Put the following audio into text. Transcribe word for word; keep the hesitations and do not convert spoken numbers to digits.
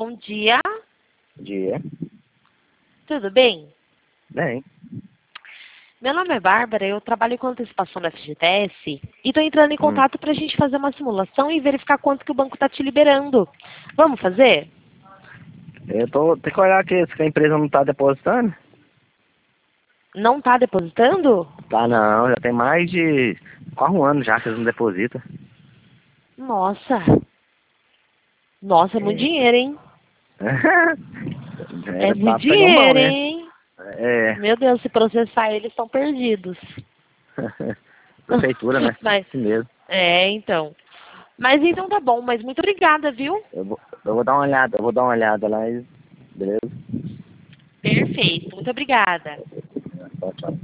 Bom dia. Dia. Tudo bem? Bem. Meu nome é Bárbara, eu trabalho com antecipação da F G T S e estou entrando em Hum. contato para a gente fazer uma simulação e verificar quanto que o banco está te liberando. Vamos fazer? Eu tô. Tem que olhar aqui se a empresa não tá depositando. Não está depositando? Tá não, já tem mais de quase um ano já que eles não depositam. Nossa. Nossa, é muito É. dinheiro, hein? É, É tá muito pegando mal, dinheiro, né? hein? É. Meu Deus, se processar eles estão perdidos. Prefeitura, né? Mas, Assim mesmo. é, então. Mas então tá bom, mas muito obrigada, viu? Eu vou, eu vou dar uma olhada, eu vou dar uma olhada lá e. Beleza? Perfeito, muito obrigada. Tchau, tchau.